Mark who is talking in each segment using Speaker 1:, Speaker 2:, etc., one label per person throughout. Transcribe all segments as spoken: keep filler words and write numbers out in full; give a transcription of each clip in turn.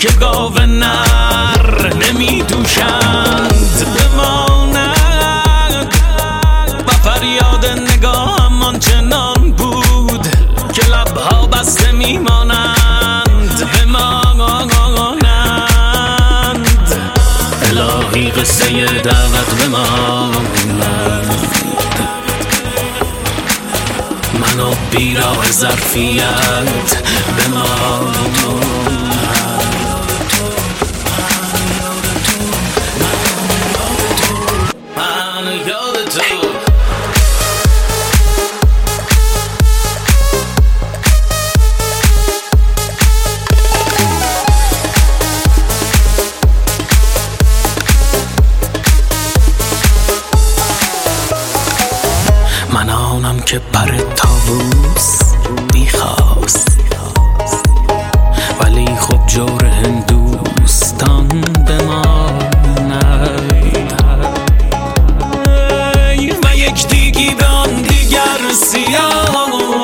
Speaker 1: که گاو نر نمی دوشند بماند و فریاد نگاهم آنچنان بود که لبها بسته میمانند بمانند الهی قصه دعوت بماند منو بیراه ظرفیت بماند من آنم که پر طاووس میخواست ولی خب جور هندوستان بماند و یک دیگی به آن دیگر سیاهی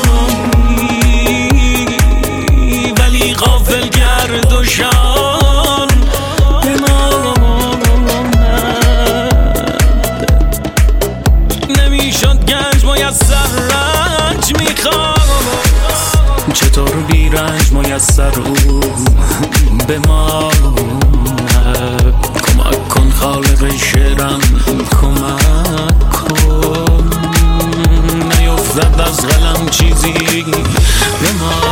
Speaker 1: ولی غافل گرد و شان میسر رنج میخواست چطور بی رنج میسر او به ما کمک کن خالق شعرم کمک کن نیفتد از قلم چیزی به ما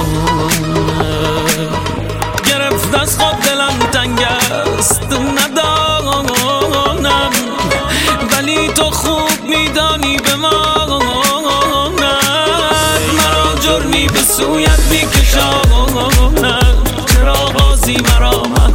Speaker 1: گرفت از خود دلم تنگ است ندانم ولی تو خوب میدانی به ما جرمی به سویت میکشاند چرا بازی مرا